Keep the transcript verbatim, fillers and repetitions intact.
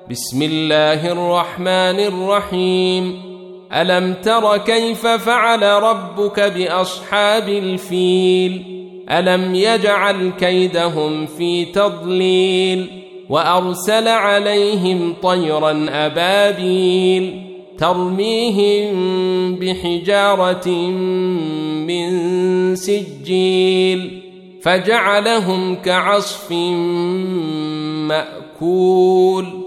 بسم الله الرحمن الرحيم. ألم تر كيف فعل ربك بأصحاب الفيل؟ ألم يجعل كيدهم في تضليل وأرسل عليهم طيرا أبابيل ترميهم بحجارة من سجيل فجعلهم كعصف مأكول.